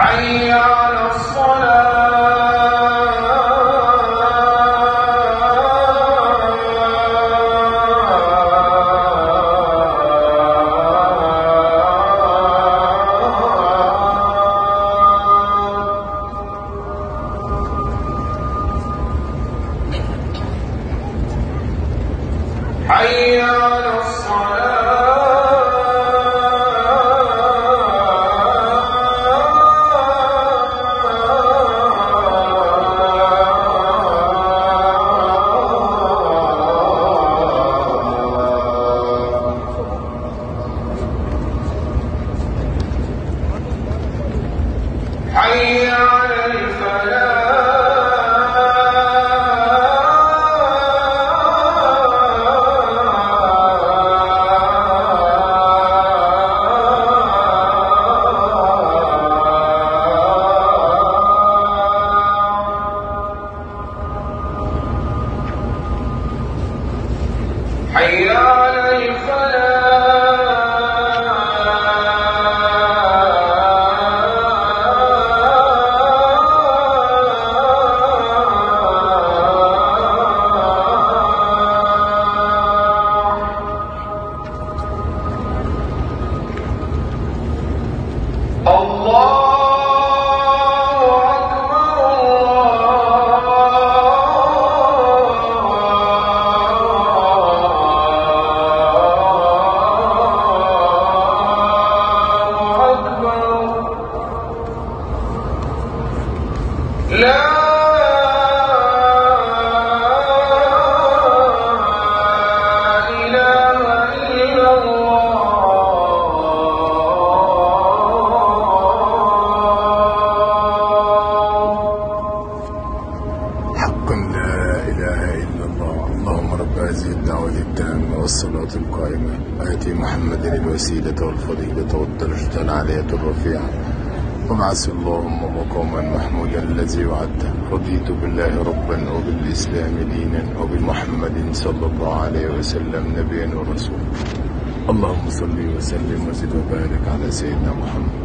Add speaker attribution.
Speaker 1: حي على حي على حي على الفلاح. حي على الفلاح. لا إله إلا الله.
Speaker 2: حقا لا إله إلا الله. اللهم رب هذه الدعوة التامة والصلاة القائمة آتي محمدا الوسيلة والفضيلة والدرجة العالية الرفيعة وابعث اللهم مقاما محمودا الذي وعدته. رضيت بالله ربا وبالإسلام دينا وبمحمد صلى الله عليه وسلم نبيا ورسولا. اللهم صل وسلم وزد وبارك على سيدنا محمد.